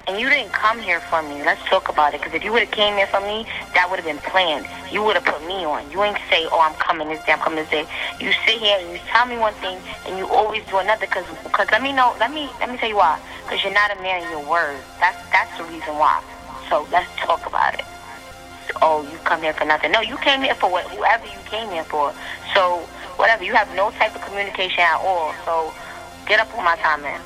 And you didn't come here for me. Let's talk about it. Because if you would have came here for me, that would have been planned. You would have put me on. You ain't say, oh, I'm coming this day, I'm coming this day. You sit here and you tell me one thing, and you always do another. Because let me know. Let me tell you why. Because you're not a man of your word. That's the reason why. So let's talk about it. Oh, you come here for nothing. No, you came here for whoever you came here for. So whatever. You have no type of communication at all. So get up on my time, man.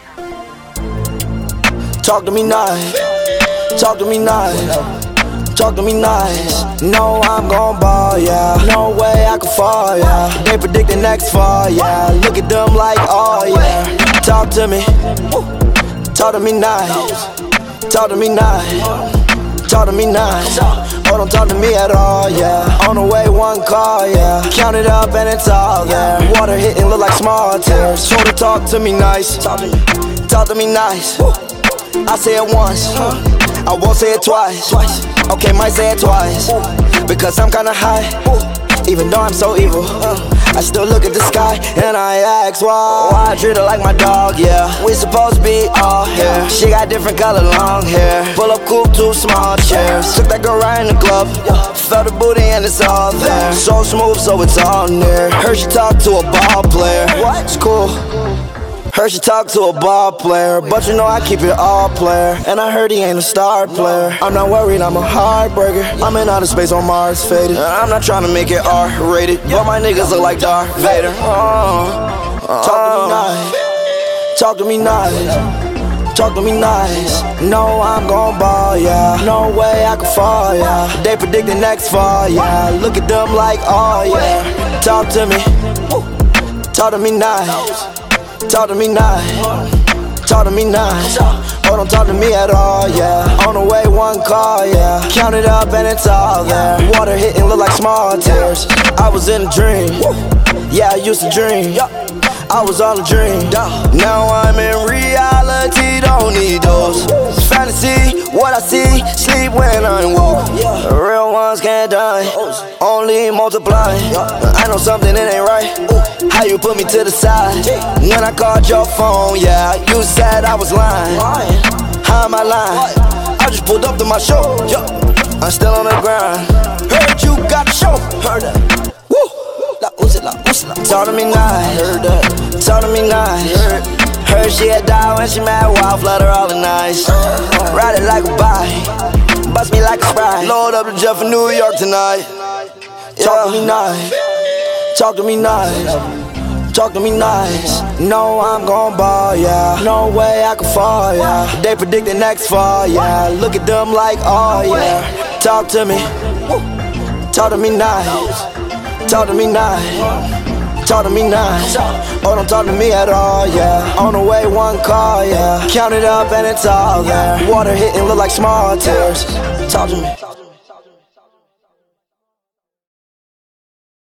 Talk to me nice, talk to me nice, talk to me nice. No, I'm gon' ball, yeah. No way I can fall, yeah. They predict the next fall, yeah. Look at them like, oh yeah. Talk to me, talk to me nice, talk to me nice, talk to me nice. Oh, don't talk to me at all, yeah. On the way, one call, yeah. Count it up and it's all there. Water hitting look like small tears. So to talk to me nice, talk to me nice. I say it once, I won't say it twice. Okay, might say it twice, because I'm kinda high. Even though I'm so evil, I still look at the sky and I ask why I treat her like my dog, yeah. We supposed to be all here. She got different color long hair. Pull up coupe, 2 small chairs. Took that girl right in the club, felt the booty and it's all there. So smooth, so it's all near. Heard she talk to a ball player. What? It's cool. Heard she talk to a ball player, but you know I keep it all player. And I heard he ain't a star player. I'm not worried, I'm a heartbreaker. I'm in outer space on Mars, faded. I'm not trying to make it R-rated, but my niggas look like Darth Vader. Talk to me nice, talk to me nice. No, I'm gon' ball, yeah. No way I can fall, yeah. They predict the next fall, yeah. Look at them like, oh yeah. Talk to me nice. Talk to me nice, talk to me nice. Oh, don't talk to me at all, yeah. On the way, one call, yeah. Count it up and it's all there. Water hitting look like small tears. I was in a dream, yeah, I used to dream. I was on a dream, now I'm in reality, don't need those. Fantasy, what I see, sleep when I'm woke. Real ones can't die, only multiply. I know something that ain't right. How you put me to the side when I called your phone, yeah. You said I was lying. How am I lying? I just pulled up to my show, I'm still on the grind. Heard you got the show, heard that. Talk to me nice, heard that. Talk to me nice, heard she had died when she mad, wild flutter all the nights. Ride it like a bike, bust me like a Sprite. Load up the jet for New York tonight. Talk to me nice, talk to me nice, talk to me nice. No, I'm gon' ball, yeah. No way I can fall, yeah. They predict the next fall, yeah. Look at them like, oh yeah. Talk to me nice, talk to me nice, talk to me nice. Oh, don't talk to me at all, yeah. On the way, one call, yeah. Count it up and it's all there. Water hitting look like small tears. Talk to me.